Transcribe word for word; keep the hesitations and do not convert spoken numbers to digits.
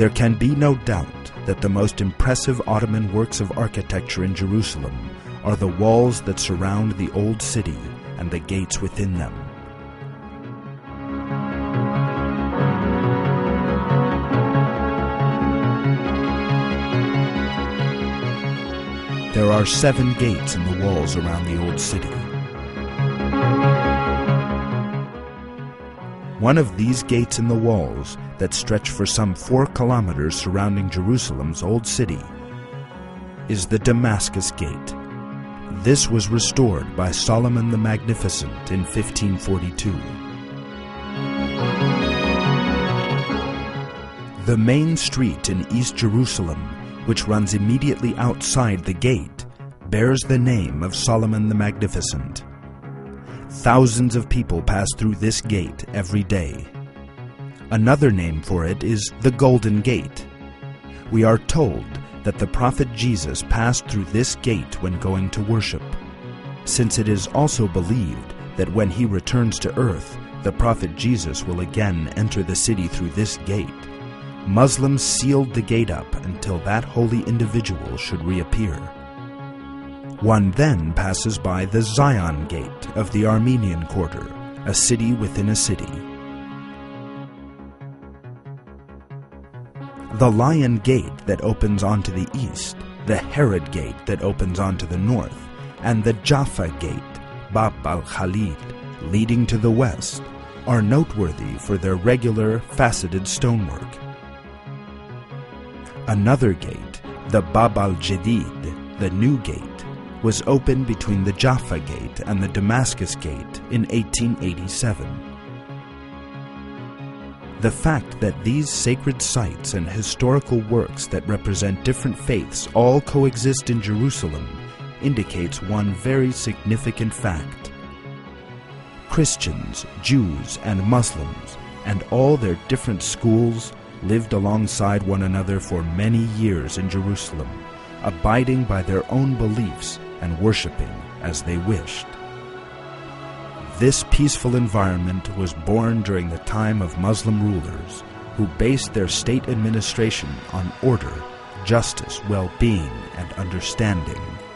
There can be no doubt that the most impressive Ottoman works of architecture in Jerusalem are the walls that surround the Old City and the gates within them. There are seven gates in the walls around the Old City. One of these gates in the walls that stretch for some four kilometers surrounding Jerusalem's Old City is the Damascus Gate. This was restored by Solomon the Magnificent in fifteen forty-two. The main street in East Jerusalem, which runs immediately outside the gate, bears the name of Solomon the Magnificent. Thousands of people pass through this gate every day. Another name for it is the Golden Gate. We are told that the prophet Jesus passed through this gate when going to worship. Since it is also believed that when he returns to earth, the prophet Jesus will again enter the city through this gate, Muslims sealed the gate up until that holy individual should reappear. One then passes by the Zion Gate of the Armenian Quarter, a city within a city. The Lion Gate that opens onto the east, the Herod Gate that opens onto the north, and the Jaffa Gate, Bab al-Khalid, leading to the west, are noteworthy for their regular, faceted stonework. Another gate, the Bab al-Jadid, the New Gate, was opened between the Jaffa Gate and the Damascus Gate in eighteen eighty-seven. The fact that these sacred sites and historical works that represent different faiths all coexist in Jerusalem indicates one very significant fact. Christians, Jews, and Muslims, and all their different schools, lived alongside one another for many years in Jerusalem, abiding by their own beliefs and worshiping as they wished. This peaceful environment was born during the time of Muslim rulers who based their state administration on order, justice, well-being, and understanding.